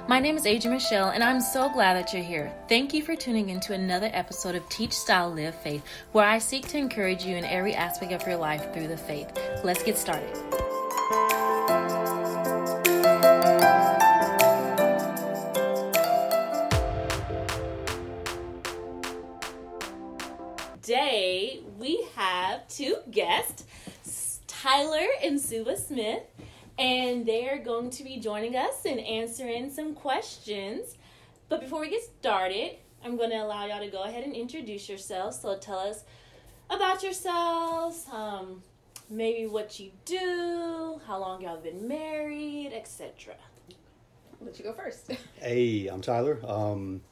My name is Adrian Michelle, and I'm so glad that you're here. Thank you for tuning in to another episode of Teach Style Live Faith, where I seek to encourage you in every aspect of your life through the faith. Let's get started. Today, we have two guests, Tyler and Suba Smith. And they're going to be joining us and answering some questions. But before we get started, I'm going to allow y'all to go ahead and introduce yourselves. So tell us about yourselves, maybe what you do, how long y'all have been married, etc. I'll let you go first. Hey, I'm Tyler. I'm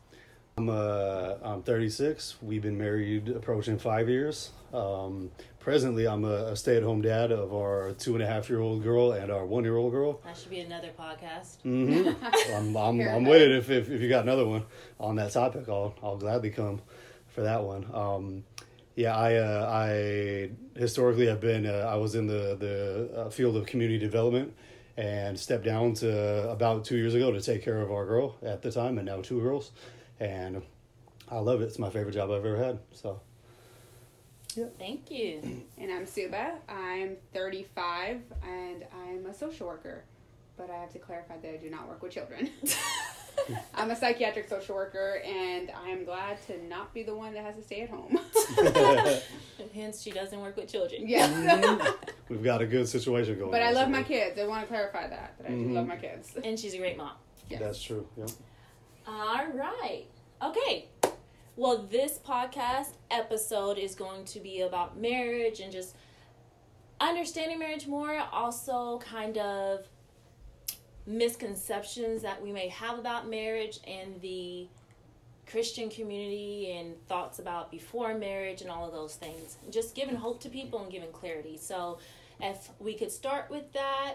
36. We've been married approaching 5 years. Presently, I'm a stay-at-home dad of our 2.5-year-old girl and our 1-year-old girl. That should be another podcast. Mm-hmm. I'm waiting. If you got another one on that topic, I'll gladly come for that one. I historically have been. I was in the field of community development and stepped down to about 2 years ago to take care of our girl at the time, and now 2 girls, and I love it. It's my favorite job I've ever had. So. Yeah. Thank you. And I'm Suba. I'm 35 and I'm a social worker. But I have to clarify that I do not work with children. I'm a psychiatric social worker and I'm glad to not be the one that has to stay at home. Hence, she doesn't work with children. Yes. We've got a good situation going on. But I love my kids. I want to clarify that I do love my kids. And she's a great mom. Yes. That's true. Yeah. All right. Okay. Well, this podcast episode is going to be about marriage and just understanding marriage more. Also, kind of misconceptions that we may have about marriage and the Christian community and thoughts about before marriage and all of those things. Just giving hope to people and giving clarity. So if we could start with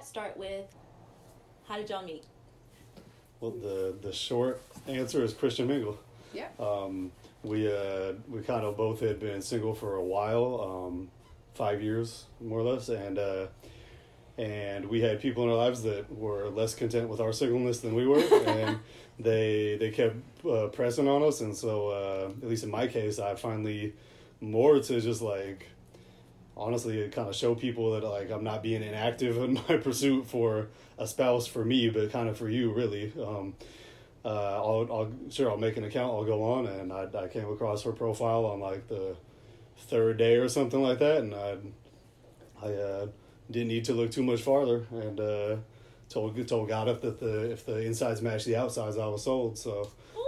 how did y'all meet? Well, the short answer is Christian mingle. Yeah. We kind of both had been single for a while, 5 years more or less, and we had people in our lives that were less content with our singleness than we were, and they kept pressing on us, and so at least in my case, I finally more to just like honestly kind of show people that like I'm not being inactive in my pursuit for a spouse for me, but kind of for you really. I'll make an account, I'll go on, and I came across her profile on like the third day or something like that, and I didn't need to look too much farther, and told God if the insides matched the outsides, I was sold. So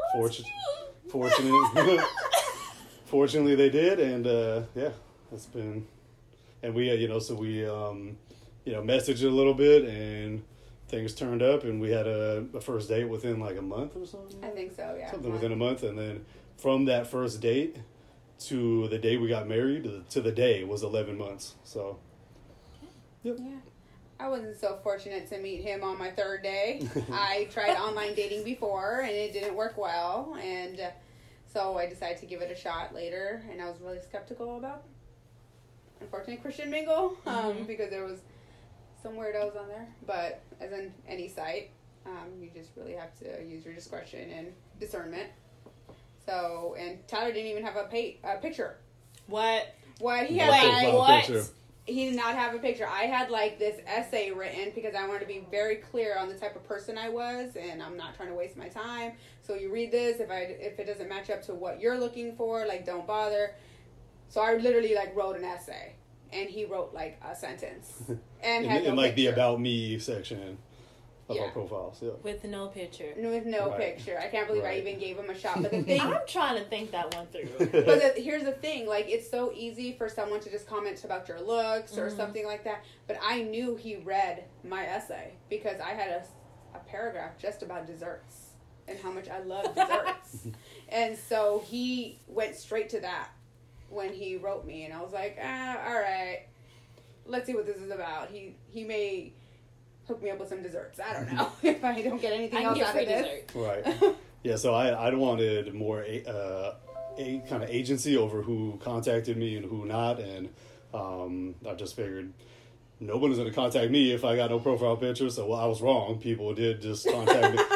fortunately they did, and it's been, and we messaged a little bit, and things turned up, and we had a first date within like a month or something. I think so, yeah. Something within a month, and then from that first date to the day we got married to the day was 11 months. So, yep. Yeah. I wasn't so fortunate to meet him on my third day. I tried online dating before, and it didn't work well, and so I decided to give it a shot later, and I was really skeptical about, unfortunately, Christian mingle, because there was some weirdos on there, but as in any site, you just really have to use your discretion and discernment. So, and Tyler didn't even have a picture. What? He had what? He did not have a picture. I had like this essay written because I wanted to be very clear on the type of person I was, and I'm not trying to waste my time. So you read this, if it doesn't match up to what you're looking for, like don't bother. So I literally like wrote an essay. And he wrote like a sentence, and had in no like picture. the about me section of our profiles. Yeah. With no picture. With no Right. picture. I can't believe I Right. even gave him a shot. But the thing, I'm trying to think that one through. but here's the thing: like it's so easy for someone to just comment about your looks or something like that. But I knew he read my essay because I had a paragraph just about desserts and how much I love desserts, and so he went straight to that when he wrote me, and I was like, all right. Let's see what this is about. He may hook me up with some desserts. I don't know if I don't get anything else out of this. Dessert. Right. Yeah. So I wanted more a kind of agency over who contacted me and who not, and I just figured no one is going to contact me if I got no profile picture. So I was wrong. People did just contact me.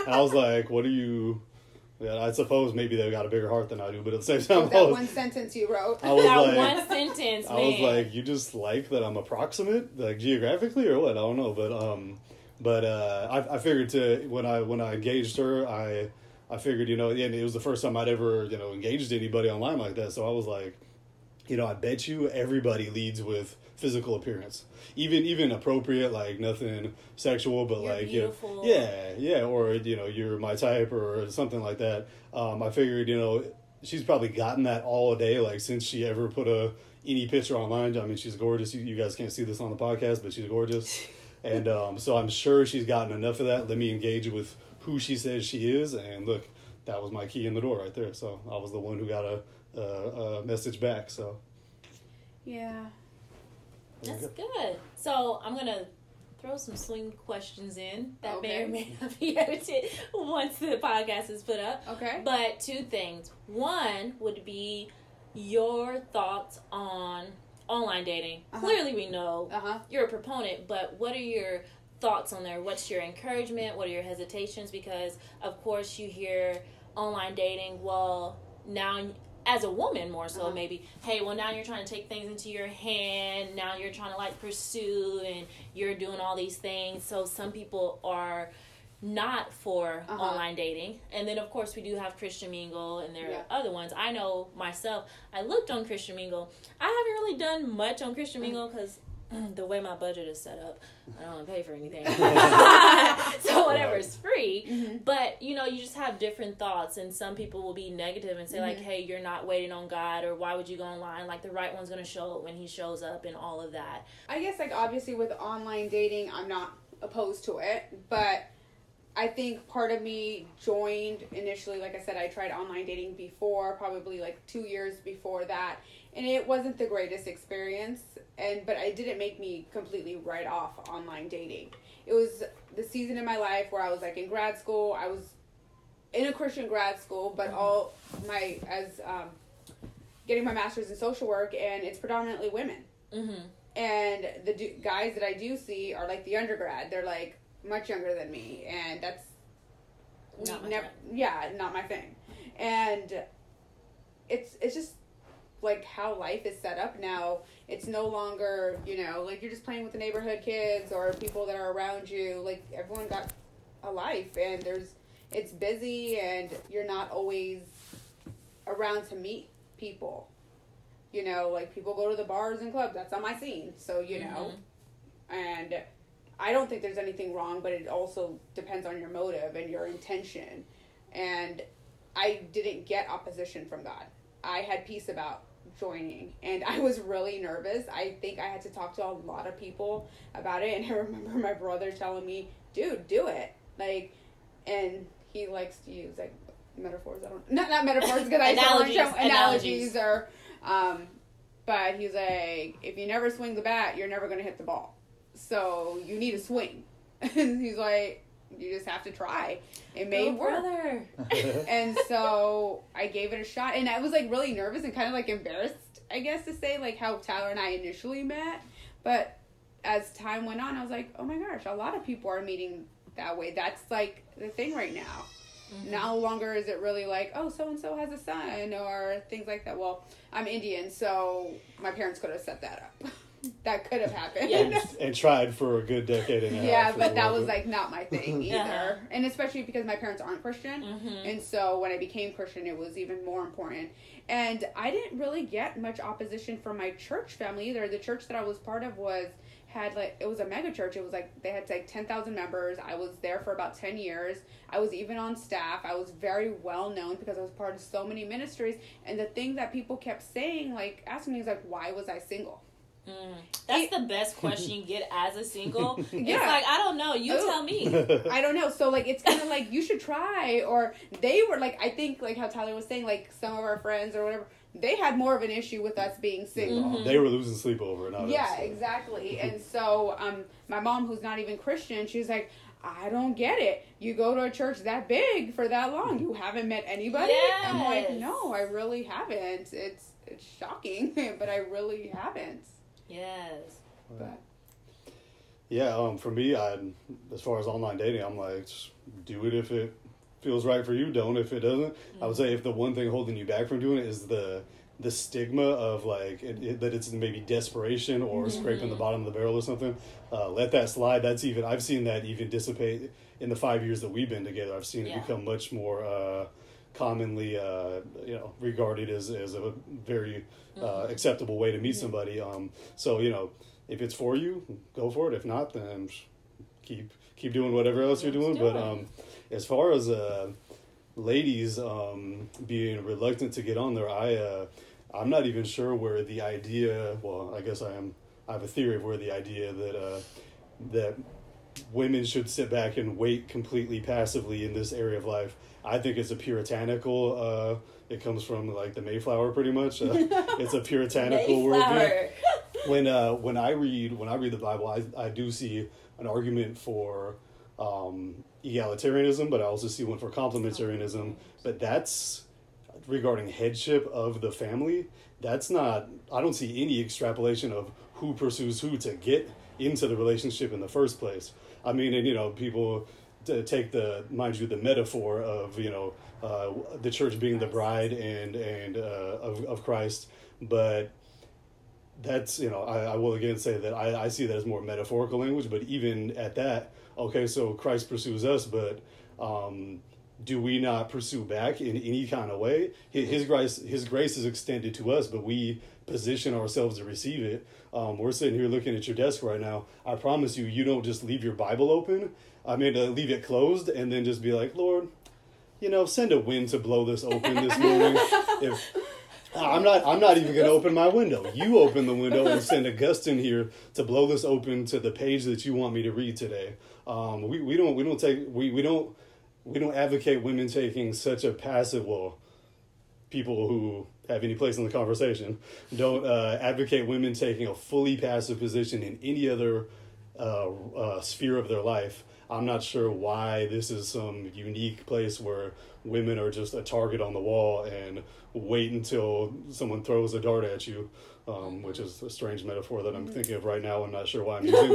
And I was like, what are you... Yeah, I suppose maybe they've got a bigger heart than I do, but at the same time... That one sentence you wrote. I was That like, one sentence, man. I was like, you just like that I'm approximate, like geographically or what? I don't know, but I figured when I engaged her, I figured, and it was the first time I'd ever, engaged anybody online like that. So I was like, I bet you everybody leads with physical appearance, even appropriate, like nothing sexual, but You're like, beautiful. yeah, or, you're my type or something like that. I figured, she's probably gotten that all day, like since she ever put any picture online. I mean, she's gorgeous. You guys can't see this on the podcast, but she's gorgeous. And so I'm sure she's gotten enough of that. Let me engage with who she says she is. And look, that was my key in the door right there. So I was the one who got a message back. So Yeah. That's good. So I'm going to throw some swing questions in that may or may not be edited once the podcast is put up. Okay. But two things. One would be your thoughts on online dating. Clearly we know you're a proponent, but what are your thoughts on there? What's your encouragement? What are your hesitations? Because, of course, you hear online dating, well, now... as a woman more so maybe, hey, well now you're trying to take things into your hand, now you're trying to like pursue and you're doing all these things. So some people are not for online dating. And then of course we do have Christian Mingle and there are other ones. I know myself, I looked on Christian Mingle. I haven't really done much on Christian Mingle because the way my budget is set up, I don't want to pay for anything. So whatever is free. But, you just have different thoughts. And some people will be negative and say, like, hey, you're not waiting on God. Or why would you go online? Like, the right one's going to show up when he shows up and all of that. I guess, like, obviously with online dating, I'm not opposed to it. But I think part of me joined initially, like I said, I tried online dating before, probably like 2 years before that. And it wasn't the greatest experience, but it didn't make me completely write off online dating. It was the season in my life where I was like in grad school. I was in a Christian grad school, but getting my master's in social work, and it's predominantly women. And the guys that I do see are like the undergrad. They're like much younger than me, and that's not my thing. And it's just like how life is set up now. It's no longer, like you're just playing with the neighborhood kids or people that are around you. Like everyone got a life and it's busy and you're not always around to meet people. Like people go to the bars and clubs. That's not my scene. So, and I don't think there's anything wrong, but it also depends on your motive and your intention. And I didn't get opposition from God. I had peace about joining, and I was really nervous. I think I had to talk to a lot of people about it, and I remember my brother telling me, dude, do it. Like, and he likes to use like metaphors. Not metaphors, because I analogies or but he's like, if you never swing the bat, you're never going to hit the ball. So you need to swing. And he's like, you just have to try. It may work. Brother. And so I gave it a shot. And I was like really nervous and kind of like embarrassed, I guess, to say like how Tyler and I initially met. But as time went on, I was like, oh my gosh, a lot of people are meeting that way. That's like the thing right now. No longer is it really like, oh, so-and-so has a son or things like that. Well, I'm Indian, so my parents could have set that up. That could have happened. And tried for a good decade and a half. Yeah, but that was like not my thing either. And especially because my parents aren't Christian. And so when I became Christian, it was even more important. And I didn't really get much opposition from my church family either. The church that I was part of it was a mega church. It was like, they had like 10,000 members. I was there for about 10 years. I was even on staff. I was very well known because I was part of so many ministries. And the thing that people kept saying, like asking me, is like, why was I single? That's the best question you get as a single. It's like, I don't know. You tell me. I don't know. So, like, it's kind of like, you should try. Or they were, like, I think, like how Tyler was saying, like, some of our friends or whatever, they had more of an issue with us being single. They were losing sleep over it. Not us. Exactly. And so, my mom, who's not even Christian, she's like, I don't get it. You go to a church that big for that long. You haven't met anybody? Yes. I'm like, no, I really haven't. It's shocking, but I really haven't. Yes. But Yeah, for me, as far as online dating, I'm like, just do it if it feels right for you. Don't if it doesn't. I would say if the one thing holding you back from doing it is the stigma of like that it's maybe desperation or scraping the bottom of the barrel or something, let that slide. I've seen that even dissipate in the 5 years that we've been together. I've seen it become much more commonly regarded as a very acceptable way to meet somebody. So if it's for you, go for it. If not, then keep doing whatever else you're doing. But as far as ladies being reluctant to get on there, I'm not even sure where the idea. Well, I guess I have a theory of where the idea that women should sit back and wait completely passively in this area of life. I think it's a puritanical. It comes from like the Mayflower, pretty much. It's a puritanical worldview. When I read the Bible, I do see an argument for egalitarianism, but I also see one for complementarianism. But that's regarding headship of the family. That's not. I don't see any extrapolation of who pursues who to get into the relationship in the first place. I mean, and people take the metaphor of the church being the bride and of Christ, but that's I will again say that I see that as more metaphorical language. But even at that, okay, so Christ pursues us, but do we not pursue back in any kind of way? His grace is extended to us, but we position ourselves to receive it. We're sitting here looking at your desk right now. I promise you don't just leave your Bible open. I mean, leave it closed and then just be like, Lord, send a wind to blow this open this morning. I'm not even going to open my window. You open the window and send a gust in here to blow this open to the page that you want me to read today. We don't advocate women taking such a passive. Well, people who have any place in the conversation don't advocate women taking a fully passive position in any other sphere of their life. I'm not sure why this is some unique place where women are just a target on the wall and wait until someone throws a dart at you, which is a strange metaphor that I'm thinking of right now. I'm not sure why I'm using,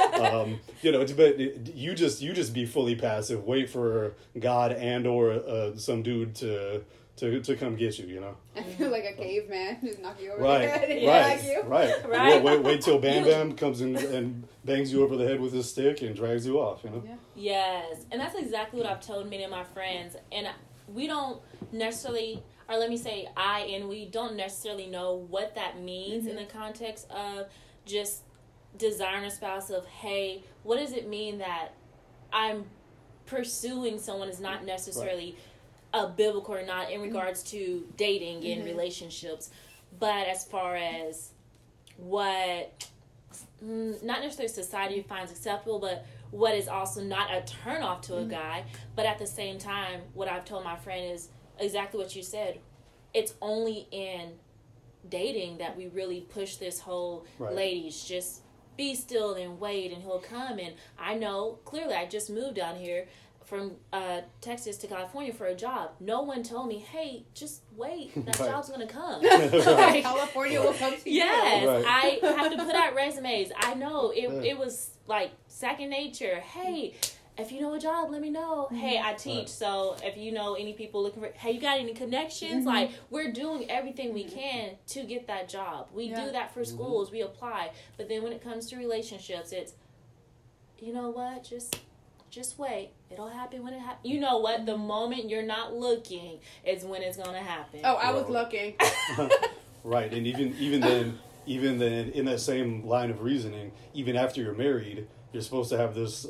but but you just be fully passive. Wait for God and or some dude to come get you. I feel like a caveman who's knocking you over the head and drag you. Right. Wait till Bam Bam comes in and bangs you over the head with his stick and drags you off. Yeah. Yes, and that's exactly what I've told many of my friends, and we don't necessarily. Or let me say we don't necessarily know what that means in the context of just desiring a spouse of, hey, what does it mean that I'm pursuing someone is not necessarily a biblical or not in regards to dating and relationships, but as far as what not necessarily society finds acceptable, but what is also not a turn off to a guy, but at the same time, what I've told my friend is exactly what you said. It's only in dating that we really push this whole ladies just be still and wait and he'll come. And I know clearly I just moved down here from Texas to California for a job. No one told me, hey, just wait, that job's gonna come. California will come to you. Yes, I have to put out resumes. I know it was like second nature. Hey, if you know a job, let me know. Hey, I teach, so if you know any people looking for, hey, you got any connections? Like, we're doing everything we can to get that job. We do that for schools. We apply. But then when it comes to relationships, it's, you know what, just wait. It'll happen when it happens. You know what? The moment you're not looking is when it's going to happen. Oh, I was looking. Right, and even then, in that same line of reasoning, even after you're married, you're supposed to have this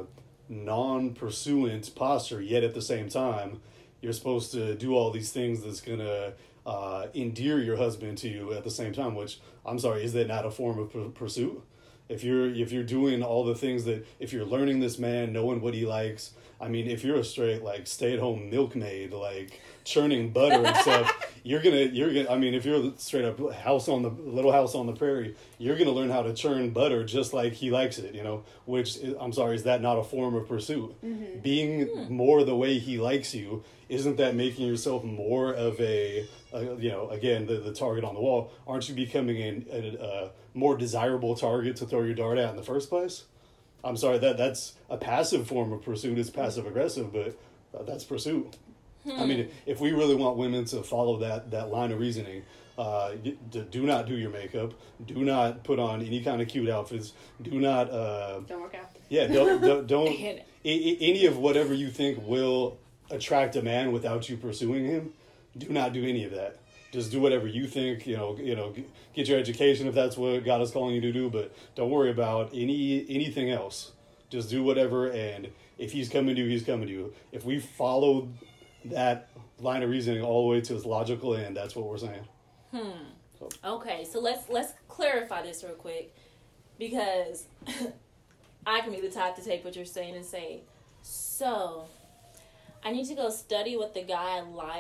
non-pursuant posture, yet at the same time you're supposed to do all these things that's gonna endear your husband to you at the same time, which, I'm sorry, is that not a form of pursuit? If you're doing all the things that, if you're learning this man, knowing what he likes, I mean, if you're a straight like stay-at-home milkmaid, like churning butter and stuff, you're gonna. I mean, if you're a straight up little house on the prairie, you're gonna learn how to churn butter just like he likes it. Which, I'm sorry, is that not a form of pursuit? Being more the way he likes you, isn't that making yourself more of a again, the target on the wall? Aren't you becoming a more desirable target to throw your dart at in the first place? I'm sorry, that's a passive form of pursuit. It's passive aggressive, but that's pursuit. I mean, if we really want women to follow that line of reasoning, do not do your makeup. Do not put on any kind of cute outfits. Do not. Don't work out. Yeah, don't any of whatever you think will attract a man without you pursuing him. Do not do any of that. Just do whatever you think. Get your education if that's what God is calling you to do. But don't worry about anything else. Just do whatever, and if he's coming to you, he's coming to you. If we follow that line of reasoning all the way to its logical end, that's what we're saying. Okay, so let's clarify this real quick, because I can be the type to take what you're saying and say, so I need to go study what the guy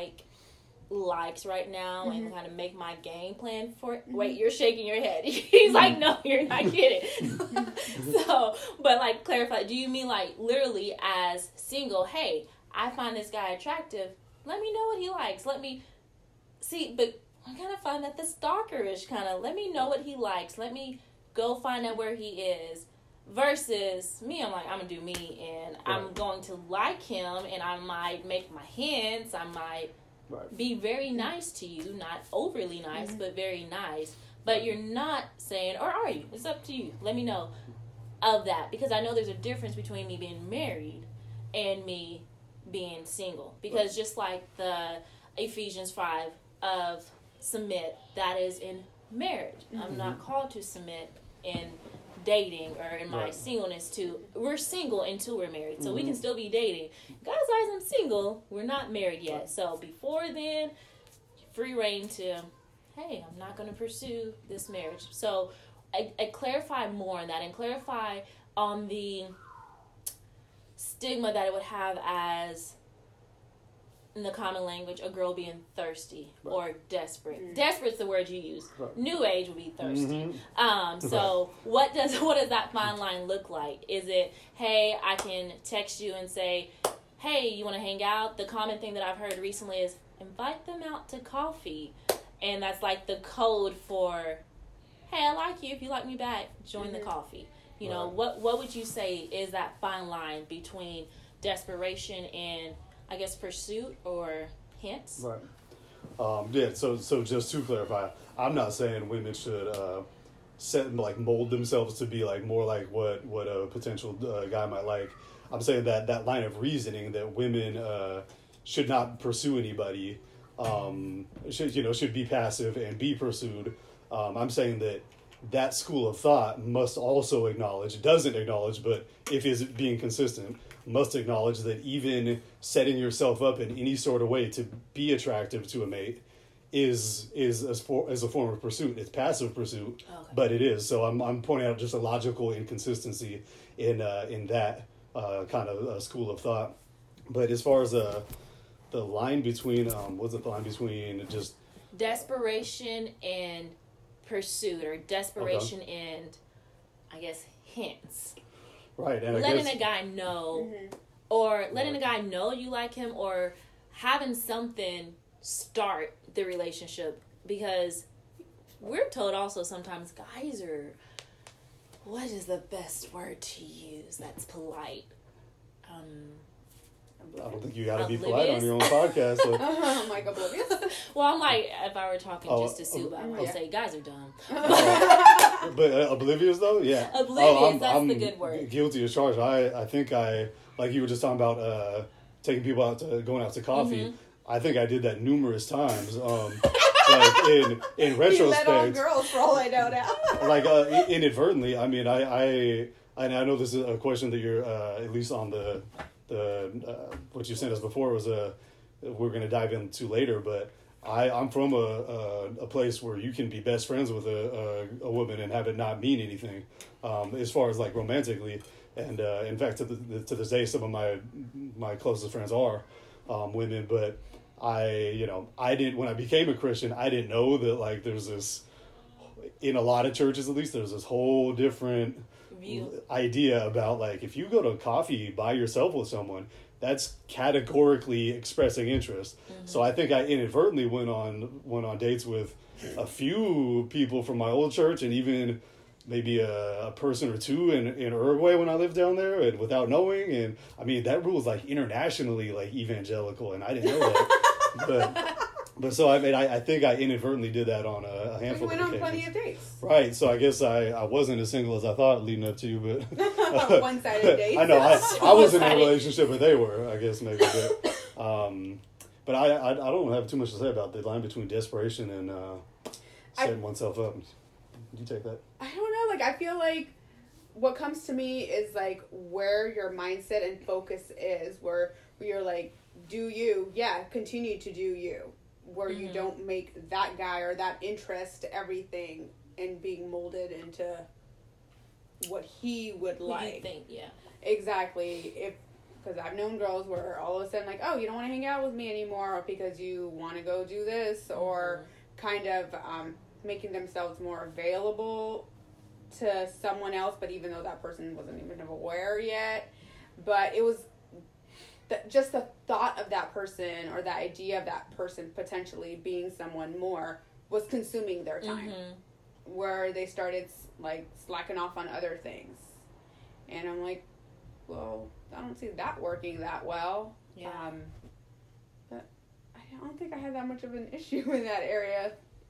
likes right now and kind of make my game plan for it. Wait, you're shaking your head. He's like, no, you're not kidding. So, but like, clarify, do you mean like literally as single, hey, I find this guy attractive, let me know what he likes, let me see, but I kind of find that the stalkerish kind of, let me know what he likes, let me go find out where he is, versus me, I'm like, I'm going to do me, and I'm going to like him, and I might make my hints, I might be very nice to you, not overly nice, but very nice, but you're not saying, or are you? It's up to you. Let me know of that, because I know there's a difference between me being married and me being single, because just like the Ephesians 5 of submit, that is in marriage. I'm not called to submit in dating or in my singleness to, we're single until we're married, so we can still be dating. God's eyes, I'm single, we're not married yet, so before then, free reign to, hey, I'm not going to pursue this marriage. So I clarify more on that, and clarify on the stigma that it would have as, in the common language, a girl being thirsty or desperate. Desperate's the word you use. New age would be thirsty. So what does that fine line look like? Is it, hey, I can text you and say, hey, you want to hang out? The common thing that I've heard recently is invite them out to coffee. And that's like the code for, hey, I like you. If you like me back, join the coffee. You know, what would you say is that fine line between desperation and, I guess, pursuit or hints? Right. So just to clarify, I'm not saying women should mold themselves to be like more like what a potential guy might like. I'm saying that line of reasoning that women should not pursue anybody, should be passive and be pursued. I'm saying that school of thought must also doesn't acknowledge, but if is being consistent, must acknowledge that even setting yourself up in any sort of way to be attractive to a mate is a form of pursuit. It's passive pursuit, but it is. So I'm pointing out just a logical inconsistency in that kind of school of thought. But as far as the line between just desperation and pursuit, or desperation and, I guess, hints. Right, and letting a guy know, or letting a guy know you like him, or having something start the relationship, because we're told also sometimes guys are, what is the best word to use that's polite? I don't think you got to be polite on your own podcast. So. I'm like oblivious. Well, I'm like, if I were talking just to Sue, I might say guys are dumb. But oblivious though, yeah. Oblivious, that's the good word. Guilty as charged. I think like you were just talking about taking people out going out to coffee. I think I did that numerous times. Like in retrospect, you let all girls for all I know now. Like inadvertently. I mean, I know this is a question that you're at least on the what you sent us before was we're going to dive into later, but I'm from a place where you can be best friends with a woman and have it not mean anything, as far as like romantically, and in fact to this day some of my closest friends are women, but I didn't, when I became a Christian, I didn't know that like there's this, in a lot of churches at least, there's this whole different idea about like if you go to coffee by yourself with someone, that's categorically expressing interest. So I think I inadvertently went on dates with a few people from my old church, and even maybe a person or two in Uruguay when I lived down there, and without knowing. And I mean, that rule is like internationally like evangelical, and I didn't know that. But so I mean, I think I inadvertently did that on a handful of occasions. You went on plenty of dates. Right, so I guess I wasn't as single as I thought leading up to you, but one-sided dates. I know I wasn't in a relationship, but they were, I guess maybe. But I don't have too much to say about the line between desperation and setting oneself up. Did you take that? I don't know. Like, I feel like what comes to me is like where your mindset and focus is, where you're like, do you? Yeah, continue to do you. Where you don't make that guy or that interest everything and being molded into what he would like. You think, yeah. Exactly. Because I've known girls where all of a sudden, like, oh, you don't want to hang out with me anymore because you want to go do this, or kind of making themselves more available to someone else, but even though that person wasn't even aware yet. But it was just the thought of that person or the idea of that person potentially being someone more was consuming their time, where they started like slacking off on other things. And I'm like, well, I don't see that working that well. Yeah. But I don't think I had that much of an issue in that area.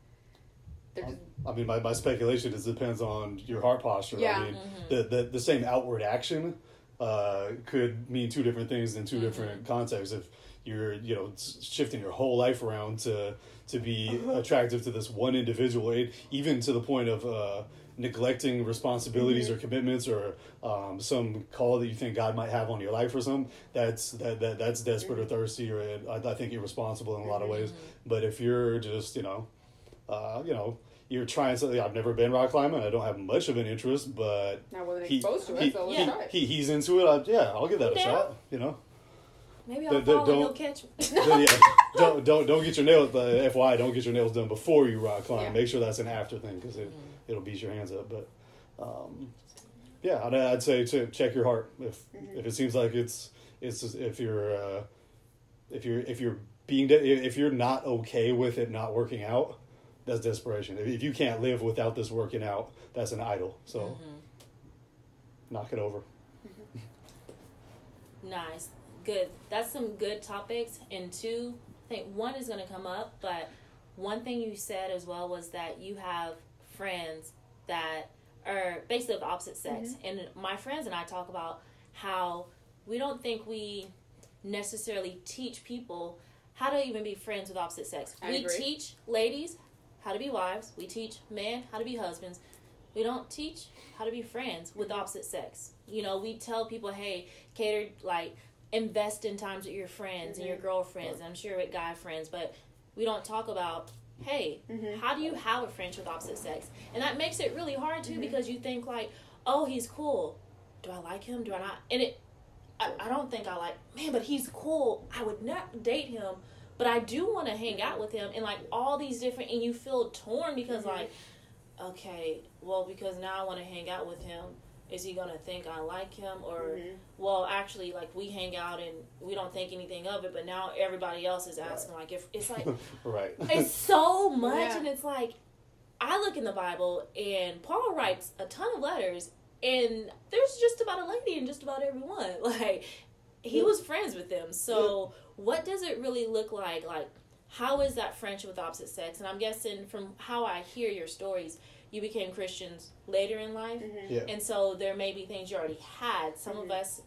I mean, my speculation is it depends on your heart posture. Yeah. I mean, the same outward action could mean two different things in two different contexts. If you're, shifting your whole life around to be attractive to this one individual, even to the point of neglecting responsibilities or commitments or some call that you think God might have on your life or something, that's desperate or thirsty, or I think irresponsible in a lot of ways. But if you're just, you're trying something. I've never been rock climbing. I don't have much of an interest, but I wasn't exposed to it, so let's try it. He's into it. I'll give that a shot. Maybe I'll fall and he'll catch me. Don't get your nails. FYI, don't get your nails done before you rock climb. Yeah. Make sure that's an after thing because it'll beat your hands up. But I'd say to check your heart. If it seems like it's if you're not okay with it not working out, that's desperation. If you can't live without this working out, that's an idol. So knock it over. Nice. Good. That's some good topics. And two, I think one is going to come up, but one thing you said as well was that you have friends that are basically of the opposite sex. And my friends and I talk about how we don't think we necessarily teach people how to even be friends with opposite sex. We teach ladies how to be wives. We teach men how to be husbands. We don't teach how to be friends with opposite sex. We tell people, hey, cater, like, invest in times with your friends and your girlfriends, and I'm sure with guy friends, but we don't talk about, hey, how do you have a friendship with opposite sex? And that makes it really hard, too, because you think, like, oh, he's cool. Do I like him? Do I not? And I don't think I like, man, but he's cool. I would not date him, but I do want to hang out with him, and, like, all these different, and you feel torn because, like, okay, well, because now I want to hang out with him. Is he going to think I like him? Or, well, actually, like, we hang out and we don't think anything of it, but now everybody else is asking, like, if it's like, it's so much, and it's like, I look in the Bible, and Paul writes a ton of letters, and there's just about a lady in just about everyone. Like, he was friends with them. So, what does it really look like? Like, how is that friendship with opposite sex? And I'm guessing from how I hear your stories, you became Christians later in life. And so there may be things you already had. Some of us,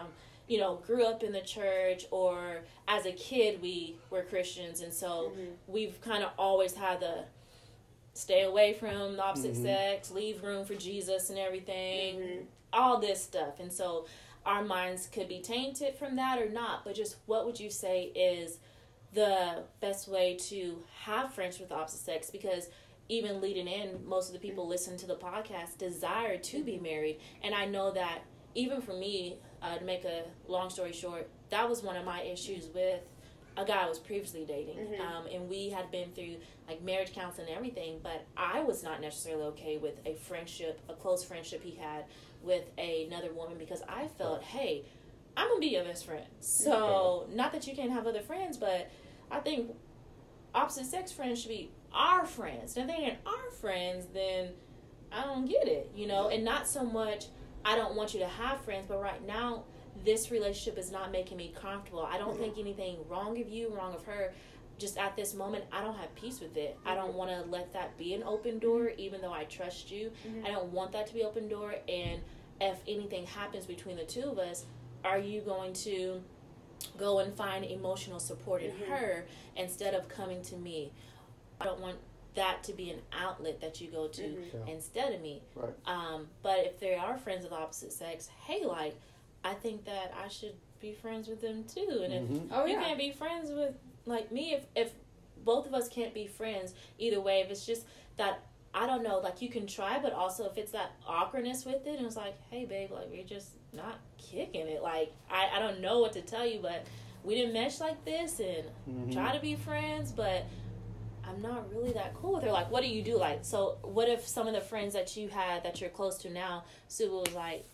grew up in the church, or as a kid we were Christians. And so we've kind of always had the stay away from the opposite sex, leave room for Jesus and everything, all this stuff. And so our minds could be tainted from that or not. But just what would you say is the best way to have friends with the opposite sex? Because even leading in, most of the people listening to the podcast desire to be married. And I know that even for me, to make a long story short, that was one of my issues with a guy I was previously dating. And we had been through like marriage counseling and everything, but I was not necessarily okay with a friendship, a close friendship he had with another woman, because I felt, hey, I'm going to be your best friend. So not that you can't have other friends, but I think opposite sex friends should be our friends. And if they ain't our friends, then I don't get it, you know, and not so much I don't want you to have friends, but right now this relationship is not making me comfortable. I don't think anything wrong of you, wrong of her. Just at this moment, I don't have peace with it. I don't want to let that be an open door, even though I trust you. I don't want that to be open door. And if anything happens between the two of us, are you going to go and find emotional support in her instead of coming to me? I don't want that to be an outlet that you go to instead of me. Right. But if they are friends of the opposite sex, hey, like, I think that I should be friends with them too. And if you can't be friends with, like, me, if both of us can't be friends, either way, if it's just that, I don't know, like, you can try, but also if it's that awkwardness with it, and it's like, hey, babe, like, we're just not kicking it. Like, I don't know what to tell you, but we didn't mesh like this, and try to be friends, but I'm not really that cool with her. Like, what do you do? Like, so what if some of the friends that you had that you're close to now, Suba was like,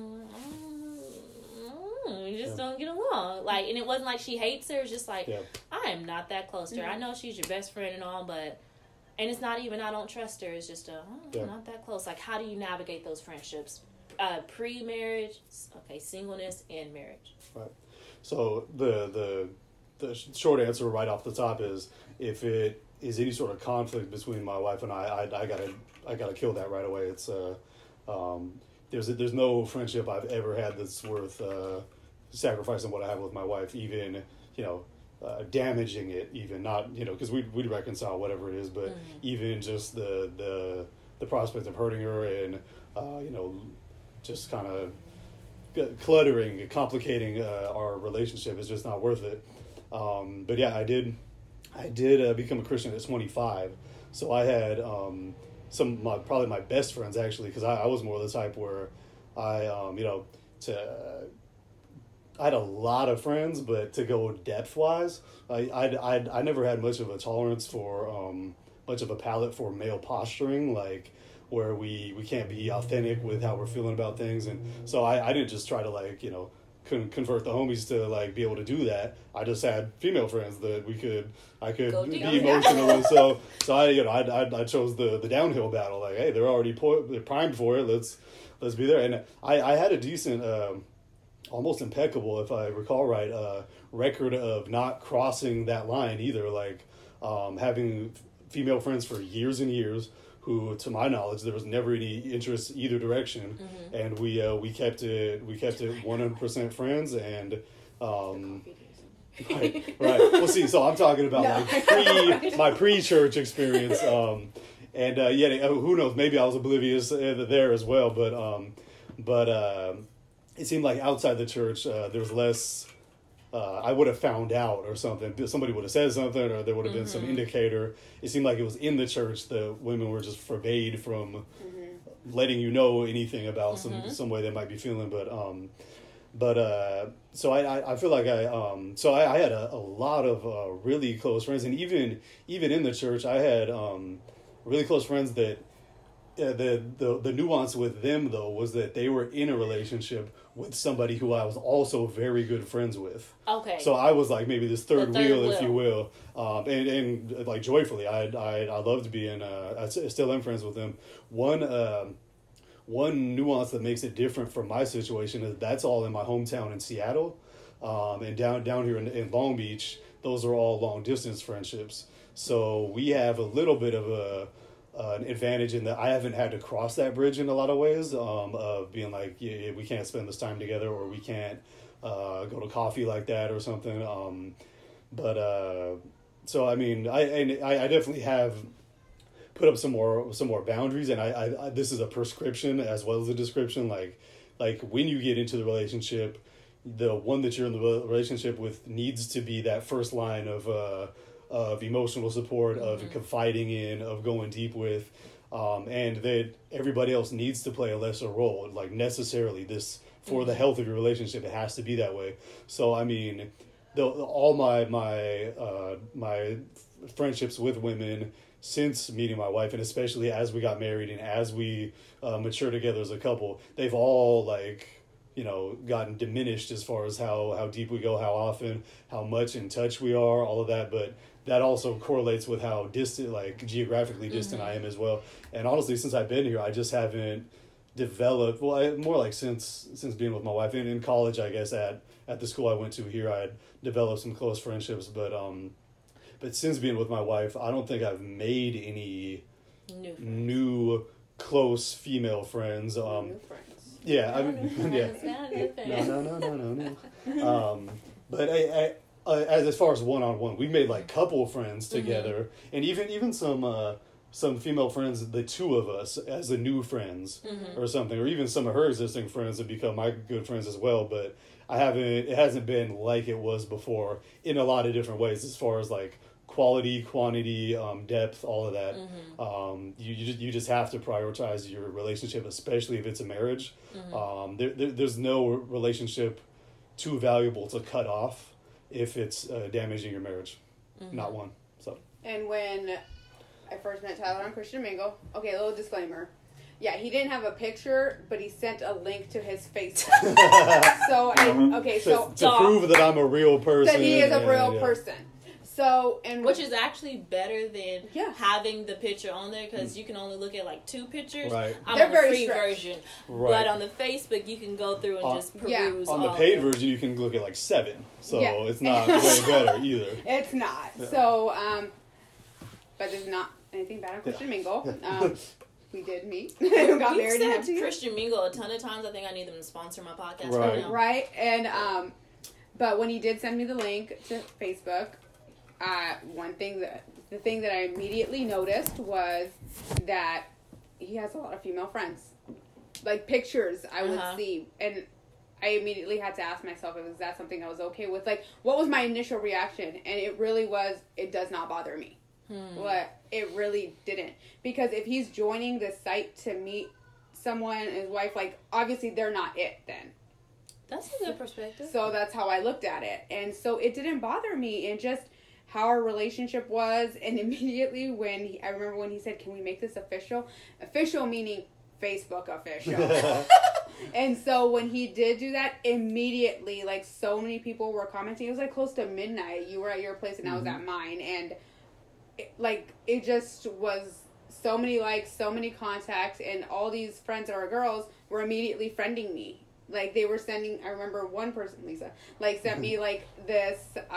we just don't get along. Like, and it wasn't like she hates her. It's just like, I am not that close to her. I know she's your best friend and all, but, and it's not even I don't trust her. It's just not that close. Like, how do you navigate those friendships? Pre-marriage, singleness and marriage. Right. So the short answer right off the top is, if it is any sort of conflict between my wife and I gotta kill that right away. It's there's no friendship I've ever had that's worth sacrificing what I have with my wife, even, you know, damaging it, even not, you know, because we'd reconcile whatever it is, but even just the prospect of hurting her and you know, just kind of cluttering, complicating our relationship is just not worth it. But yeah, I did become a Christian at 25, so I had probably my best friends, actually, because I was more the type where I had a lot of friends, but to go depth wise, I never had much of a tolerance for much of a palate for male posturing, like where we can't be authentic with how we're feeling about things, and so I didn't just try to, like, you know, convert the homies to, like, be able to do that. I just had female friends that I could be emotional with. So I chose the downhill battle. Like, hey, they're already they're primed for it. Let's be there. And I had a decent, almost impeccable, if I recall right, record of not crossing that line either. Like, having female friends for years and years, who, to my knowledge, there was never any interest either direction, and we kept it 100% friends, and right. Well, see, so I'm talking about my pre-church experience, and who knows, maybe I was oblivious there as well, but it seemed like outside the church there was less. I would have found out or something. Somebody would have said something, or there would have been some indicator. It seemed like it was in the church that women were just forbade from letting you know anything about some way they might be feeling. But so I feel like I had a lot of really close friends, and even in the church, I had really close friends that. The nuance with them, though, was that they were in a relationship with somebody who I was also very good friends with. Okay. So I was like maybe this third wheel, if you will, and like joyfully, I loved being. I still am friends with them. One nuance that makes it different from my situation is that's all in my hometown in Seattle, and down here in Long Beach, those are all long distance friendships. So we have a little bit of an advantage in that I haven't had to cross that bridge in a lot of ways, of being like, we can't spend this time together, or we can't go to coffee like that or something. So I mean, I definitely have put up some more boundaries, and I this is a prescription as well as a description. Like when you get into the relationship, the one that you're in the relationship with needs to be that first line of emotional support, of confiding in, of going deep with, and that everybody else needs to play a lesser role. Like, necessarily, this, for the health of your relationship, it has to be that way. So I mean, all my friendships with women since meeting my wife, and especially as we got married and as we mature together as a couple, they've all, like, you know, gotten diminished as far as how deep we go, how often, how much in touch we are, all of that. But that also correlates with how distant, like geographically distant I am as well. And honestly, since I've been here, I just haven't developed, more like since being with my wife. In college, I guess, at the school I went to here, I had developed some close friendships, but since being with my wife, I don't think I've made any new close female friends. New friends. Yeah, no. But as far as one-on-one, we made like couple friends together, and even some female friends, the two of us as the new friends or something, or even some of her existing friends have become my good friends as well. But it hasn't been like it was before in a lot of different ways, as far as like quality, quantity, depth, all of that. You just have to prioritize your relationship, especially if it's a marriage. There's no relationship too valuable to cut off if it's damaging your marriage. Not one. So. And when I first met Tyler on Christian Mingle, okay, a little disclaimer. Yeah, he didn't have a picture, but he sent a link to his Facebook. To prove that I'm a real person. That he is a real person. So, and which is actually better than having the picture on there, because you can only look at like 2 pictures. Right. I'm on the free version, but on the Facebook you can go through and just peruse. On the paid version, you can look at like 7, so it's not way better either. It's not. Yeah. So, but there's not anything bad on Christian Mingle. We did meet. Got married. Said Christian Mingle a ton of times. I think I need them to sponsor my podcast right now. Right, and but when he did send me the link to Facebook. The thing that I immediately noticed was that he has a lot of female friends. Like pictures I would see, and I immediately had to ask myself, is that something I was okay with? Like, what was my initial reaction? And it really was, it does not bother me. It really didn't. Because if he's joining the site to meet someone and his wife, like, obviously they're not it then. That's a good perspective. So that's how I looked at it. And so it didn't bother me. And just how our relationship was, and immediately I remember when he said, can we make this official? Official meaning Facebook official. And so when he did do that, immediately, like, so many people were commenting. It was like close to midnight. You were at your place and I was at mine. And it just was so many likes, so many contacts, and all these friends that are girls were immediately friending me. Like, they were sending, I remember one person, Lisa, like, sent me, like, this,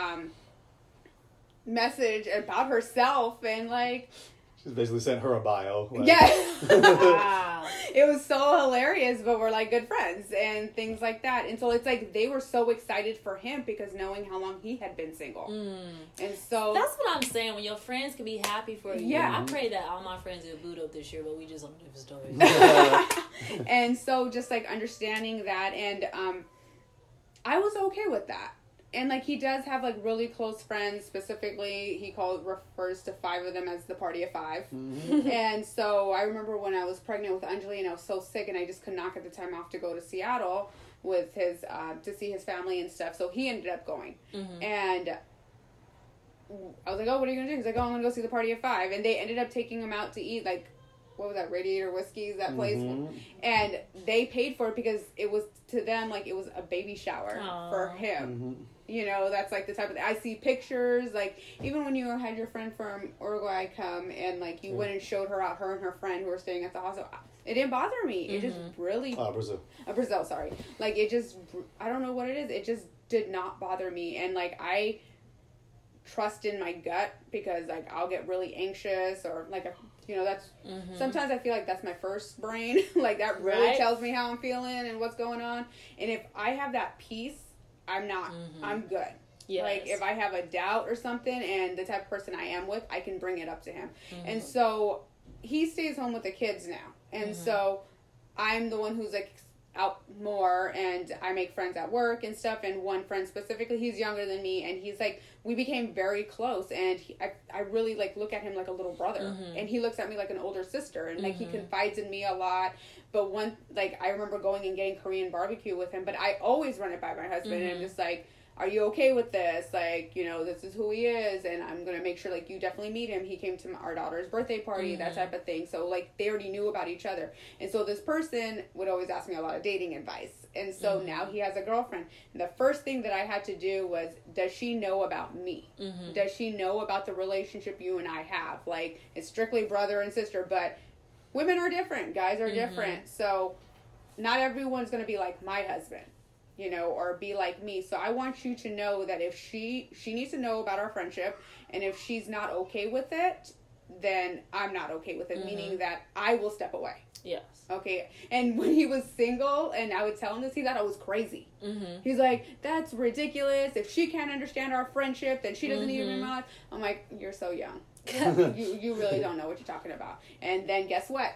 message about herself, and like she's basically sent her a bio. Like. Wow. It was so hilarious, but we're like good friends and things like that. And so it's like they were so excited for him because knowing how long he had been single. And so that's what I'm saying, when your friends can be happy for you. I pray that all my friends get booed up this year, but we just on different stories. And so just like understanding that, and I was okay with that. And, like, he does have, like, really close friends. Specifically, he refers to 5 of them as the party of 5. And so I remember when I was pregnant with Anjali and I was so sick and I just could not get the time off to go to Seattle with his, to see his family and stuff. So he ended up going. And I was like, oh, what are you going to do? He's like, oh, I'm going to go see the party of 5. And they ended up taking him out to eat, like, what was that, Radiator Whiskey's, that place? And they paid for it because it was, to them, like, it was a baby shower for him. You know, that's, like, the type of... I see pictures, like, even when you had your friend from Uruguay come and, like, you went and showed her out, her and her friend who were staying at the hospital. It didn't bother me. It just really... Brazil. Brazil, sorry. Like, it just... I don't know what it is. It just did not bother me. And, like, I trust in my gut because, like, I'll get really anxious or, like, you know, that's... Sometimes I feel like that's my first brain. Like, that really tells me how I'm feeling and what's going on. And if I have that peace, I'm not... I'm good. Yes. Like, if I have a doubt or something and the type of person I am with, I can bring it up to him. And so, he stays home with the kids now. And so, I'm the one who's, like, out more, and I make friends at work and stuff. And one friend specifically, he's younger than me, and he's, like, we became very close. And I really, like, look at him like a little brother. And he looks at me like an older sister. And, like, he confides in me a lot. But I remember going and getting Korean barbecue with him, but I always run it by my husband, and I'm just like, are you okay with this? Like, you know, this is who he is, and I'm going to make sure, like, you definitely meet him. He came to our daughter's birthday party, that type of thing. So, like, they already knew about each other. And so this person would always ask me a lot of dating advice. And so now he has a girlfriend. And the first thing that I had to do was, does she know about me? Does she know about the relationship you and I have? Like, it's strictly brother and sister, but women are different. Guys are different. So not everyone's going to be like my husband, you know, or be like me. So I want you to know that if she needs to know about our friendship, and if she's not okay with it, then I'm not okay with it, meaning that I will step away. Yes. Okay. And when he was single and I would tell him this, he thought I was crazy. He's like, that's ridiculous. If she can't understand our friendship, then she doesn't need to be in my life. I'm like, you're so young. you really don't know what you're talking about. And then guess what?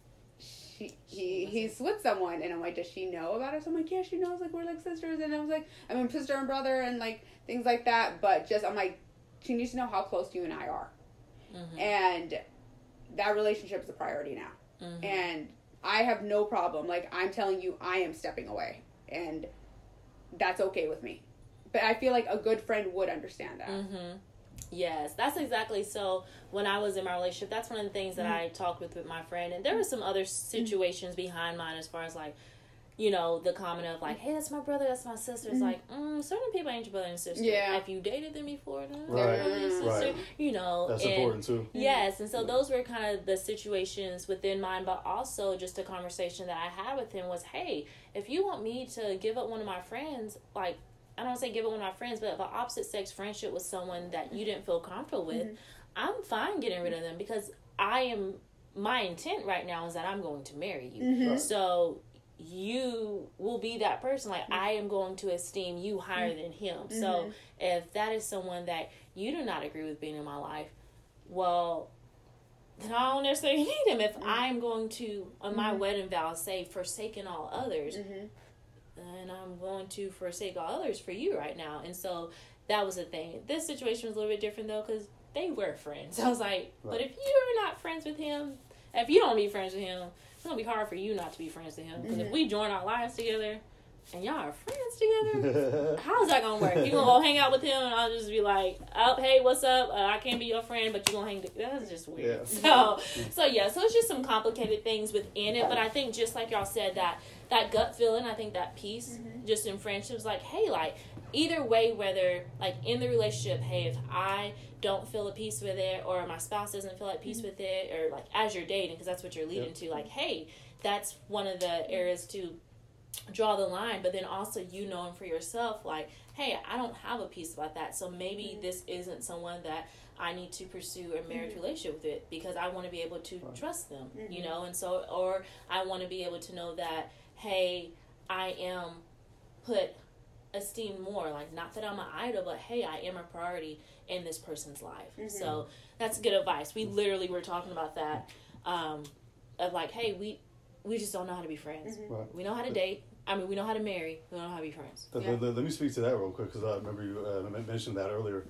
He's with someone, and I'm like, does she know about it? So I'm like, yeah, she knows, like, we're like sisters. And I was like, I mean, sister and brother and like things like that. But just, I'm like, she needs to know how close you and I are. And that relationship is a priority now. And I have no problem. Like, I'm telling you, I am stepping away, and that's okay with me. But I feel like a good friend would understand that. Yes, that's exactly. So when I was in my relationship, that's one of the things that I talked with my friend. And there were some other situations behind mine, as far as, like, you know, the comment of, like, hey, that's my brother, that's my sister. It's like, certain people ain't your brother and sister. Yeah. If you dated them before, then Right. they're brother and sister. Right. You know. That's and, important, too. Yes, and so those were kind of the situations within mine, but also just a conversation that I had with him was, hey, if you want me to give up one of my friends, like, I don't want to say give up one of my friends, but if an opposite sex friendship with someone that you didn't feel comfortable with, I'm fine getting rid of them, because my intent right now is that I'm going to marry you. So you will be that person. Like, I am going to esteem you higher than him. So if that is someone that you do not agree with being in my life, well, then I don't necessarily need him. If I'm going to, on my wedding vow, say, forsaken all others, then I'm going to forsake all others for you right now. And so that was the thing. This situation was a little bit different, though, because they were friends. I was like, but if you're not friends with him, if you don't be friends with him, it's going to be hard for you not to be friends with him. Because if we join our lives together and y'all are friends together, how's that going to work? You going to go hang out with him and I'll just be like, oh, hey, what's up? I can't be your friend, but you going to hang That's just weird. Yeah. So it's just some complicated things within it. But I think, just like y'all said, that gut feeling, I think that peace just in friendships, like, hey, like, either way, whether, like, in the relationship, hey, if I don't feel at peace with it, or my spouse doesn't feel at peace with it, or, like, as you're dating, because that's what you're leading to, like, hey, that's one of the areas to draw the line. But then also, you knowing for yourself, like, hey, I don't have a peace about that, so maybe this isn't someone that I need to pursue a marriage relationship with it, because I want to be able to trust them, you know. And so, or I want to be able to know that, hey, I am esteemed more, like, not that I'm an idol, but hey, I am a priority in this person's life. So that's good advice. We literally were talking about that, of like, hey, we just don't know how to be friends. Right. We know how to date. I mean, we know how to marry. We don't know how to be friends. Let me speak to that real quick, because I remember you mentioned that earlier.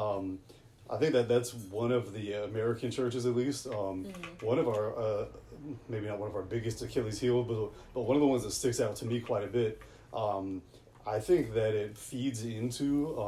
I think that's one of the American churches, at least. One of our, maybe not one of our biggest Achilles heel, but one of the ones that sticks out to me quite a bit. I think that it feeds into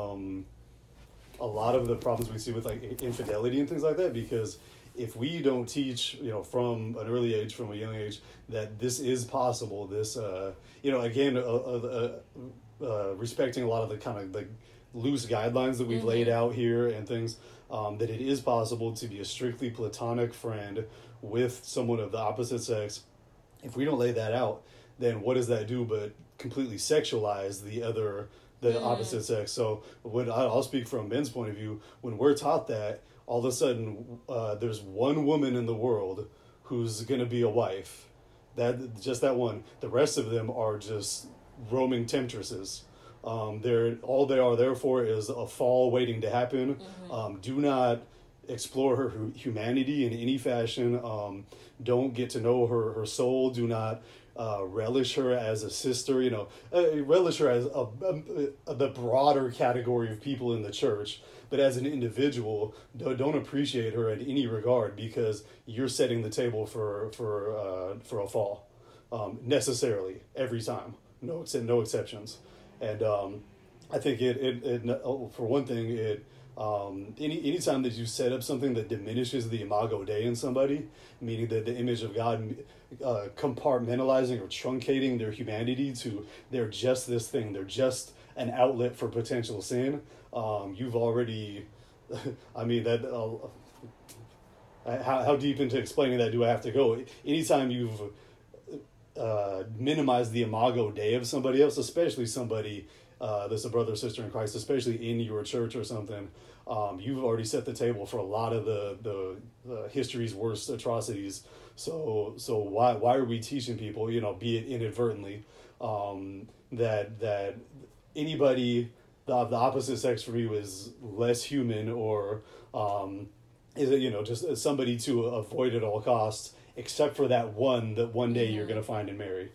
a lot of the problems we see with, like, infidelity and things like that, because if we don't teach, you know, from an early age, from a young age, that this is possible, this, you know, again, respecting a lot of the kind of the loose guidelines that we've laid out here and things, that it is possible to be a strictly platonic friend with someone of the opposite sex. If we don't lay that out, then what does that do but completely sexualize the opposite sex? So I'll speak from men's point of view. When we're taught that, all of a sudden there's one woman in the world who's going to be a wife. That one. The rest of them are just roaming temptresses. All they are there for is a fall waiting to happen. Do not explore her humanity in any fashion. Don't get to know her soul. Do not relish her as a sister. You know, relish her as the broader category of people in the church. But as an individual, don't appreciate her in any regard, because you're setting the table for a fall, necessarily every time. No exceptions. And I think it for one thing, anytime that you set up something that diminishes the imago Dei in somebody, meaning that the image of God, compartmentalizing or truncating their humanity to they're just this thing, they're just an outlet for potential sin, you've already, I mean, that, how deep into explaining that do I have to go? Anytime you've minimized the imago Dei of somebody else, especially somebody that's a brother or sister in Christ, especially in your church or something, you've already set the table for a lot of the history's worst atrocities. So why are we teaching people, be it inadvertently, that anybody of the opposite sex for you is less human, or is it just somebody to avoid at all costs, except for that one day you're going to find and marry.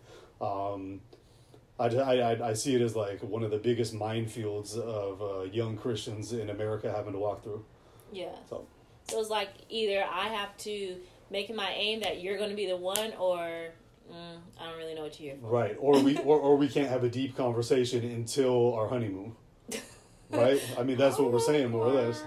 I see it as like one of the biggest minefields of young Christians in America having to walk through. Yeah. So it's like either I have to make it my aim that you're going to be the one, or I don't really know what you're here for. Right. Or we can't have a deep conversation until our honeymoon. Right? I mean, that's what we're saying, more or less.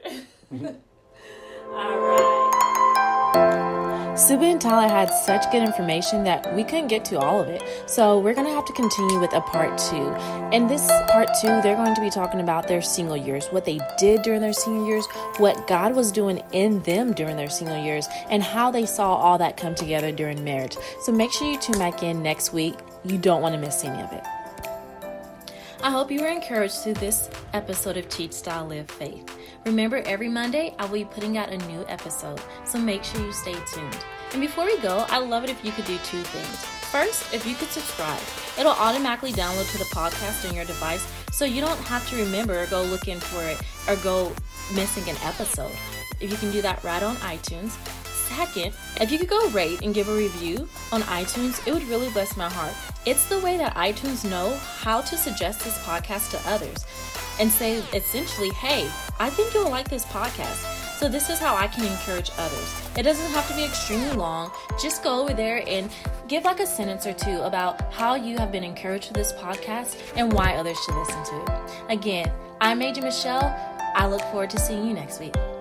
All right. Suba and Tyler had such good information that we couldn't get to all of it. So we're going to have to continue with a part 2. In this part 2, they're going to be talking about their single years, what they did during their single years, what God was doing in them during their single years, and how they saw all that come together during marriage. So make sure you tune back in next week. You don't want to miss any of it. I hope you were encouraged through this episode of Teach Style Live Faith. Remember, every Monday I will be putting out a new episode, so make sure you stay tuned. And before we go, I'd love it if you could do 2 things. First, if you could subscribe. It'll automatically download to the podcast on your device, so you don't have to remember or go looking for it or go missing an episode. If you can do that right on iTunes. Second, if you could go rate and give a review on iTunes, it would really bless my heart. It's the way that iTunes know how to suggest this podcast to others and say essentially, hey, I think you'll like this podcast. So this is how I can encourage others. It doesn't have to be extremely long. Just go over there and give like a sentence or 2 about how you have been encouraged with this podcast and why others should listen to it. Again, I'm Major Michelle. I look forward to seeing you next week.